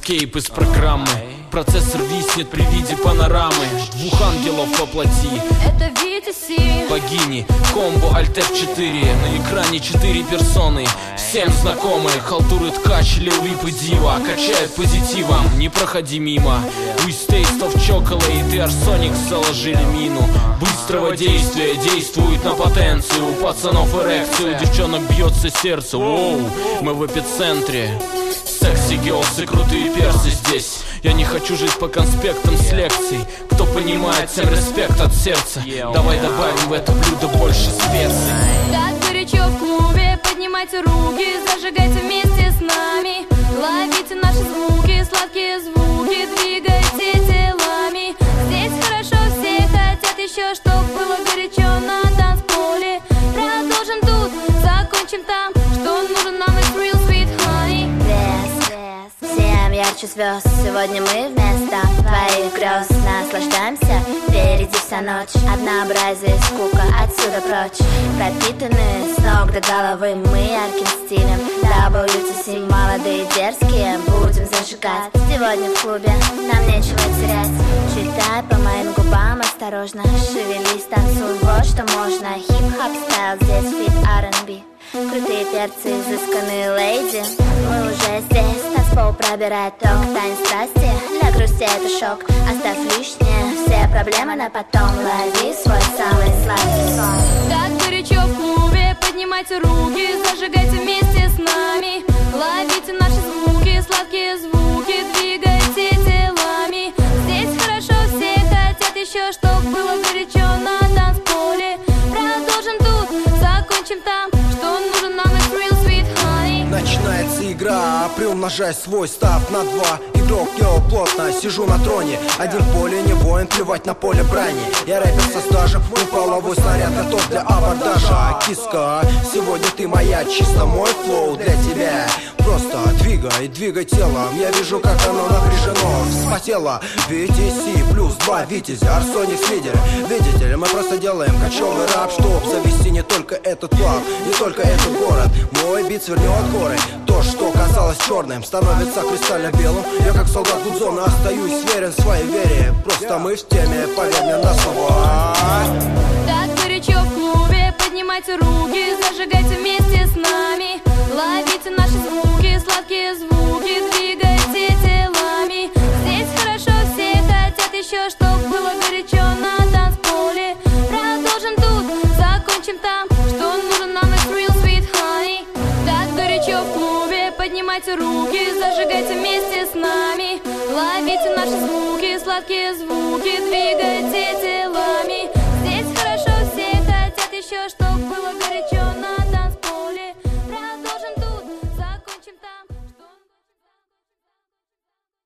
эскейп из программы. Процессор виснет при виде панорамы. Двух ангелов воплоти. Это VTC. Богини, комбо Alt F4. На экране 4 персоны, всем знакомые. Халтуры ткач, Lil Vip и Дива. Качают позитивом, не проходи мимо. With taste of chocolate и Arsonic заложили мину. Быстрого действия, действует на потенцию. У пацанов эрекцию, девчонок бьется сердце. Воу, мы в эпицентре. Секси гелсы, крутые персы здесь. Я не хочу жить по конспектам с лекций. Кто понимает, всем респект от сердца. Давай добавим в это блюдо больше специй. Так горячо в клубе, поднимайте руки, зажигайте вместе с нами. Ловите наши звуки, сладкие звуки, двигайте телами. Здесь хорошо, все хотят еще, чтоб было горячо на танцполе. Продолжим тут, закончим там. Что нужно нам из real sweet honey. Всем ярче звезд. Сегодня мы вместо твоих грез наслаждаемся. Впереди вся ночь, однообразие, скука, отсюда прочь. Пропитаны с ног до головы мы ярким стилем. WTC, молодые дерзкие, будем зажигать. Сегодня в клубе, нам нечего терять. Читай по моим губам осторожно. Шевелись, танцуй, вот что можно. Хип-хоп стайл, здесь фит R&B. Крутые перцы, изысканные леди. Мы уже здесь, танцпол пробирает ток. Танец страсти, для грусти это шок. Оставь лишнее, все проблемы на потом. Лови свой самый сладкий сон. Так горячо в клубе, поднимайте руки, зажигайте вместе с нами. Ловите наши звуки, сладкие звуки, двигайте телами. Здесь хорошо, все хотят еще, чтоб было горячо на танцполе. Продолжим тут, закончим там. Что нужно нам из real sweet honey. Начинается игра, приумножай свой став на 2. Игрок, я плотно сижу на троне. Один в поле не воин, плевать на поле брани. Я рэпер со стажем, мой половой снаряд готов для абордажа. Киска, сегодня ты моя, чисто мой флоу для тебя. Просто двигай телом, я вижу, как оно напряжено, вспотело. VTC плюс 2 Витязь, Arsonic лидер. Видите ли, мы просто делаем кочевый рап, чтоб завести не только этот клаб, не только этот город. Мой бит свернет горы. То, что казалось черным, становится кристально белым. Я как солдат Гудзона остаюсь верен своей вере. Просто мы в теме, поверь мне на слово. Так горячо в клубе, поднимайте руки, зажигайте вместе с нами. Ловите наши звуки, сладкие звуки, двигайте телами. Здесь хорошо, все хотят еще, чтоб было горячо на танцполе. Продолжим тут, закончим там. Что нужно нам из real sweet honey. Так горячо в клубе, поднимайте руки, зажигайте вместе с нами. Ловите наши звуки, сладкие звуки, двигайте телами.